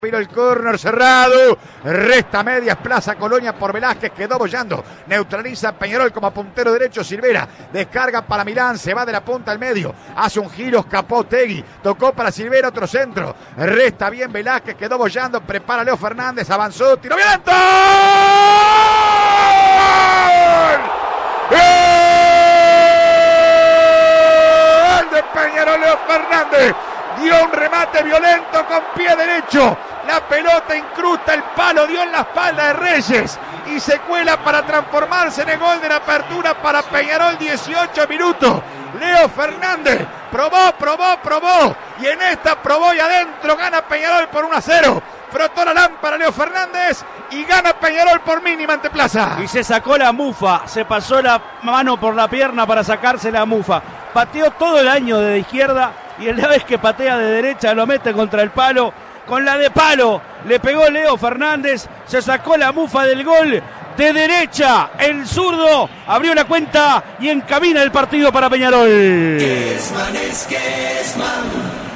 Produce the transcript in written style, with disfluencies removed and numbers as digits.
Vino el córner cerrado, resta medias, Plaza Colonia por Velázquez, quedó bollando, neutraliza Peñarol como puntero derecho, Silvera, descarga para Milán, se va de la punta al medio, hace un giro, escapó Tegui, tocó para Silvera, otro centro, resta bien Velázquez, quedó bollando, prepara Leo Fernández, avanzó, tiró violento, ¡gol de Peñarol! Leo Fernández dio un remate violento con pie derecho. La pelota incrusta el palo, dio en la espalda de Reyes y se cuela para transformarse en el gol de la apertura para Peñarol. 18 minutos. Leo Fernández probó y en esta probó y adentro gana Peñarol por 1-0. Frotó la lámpara Leo Fernández y gana Peñarol por mínima ante Plaza. Y se sacó la mufa, se pasó la mano por la pierna para sacarse la mufa. Pateó todo el año de izquierda y la vez que patea de derecha lo mete contra el palo. Con la de palo le pegó Leo Fernández, se sacó la mufa del gol de derecha. El zurdo abrió la cuenta y encamina el partido para Peñarol.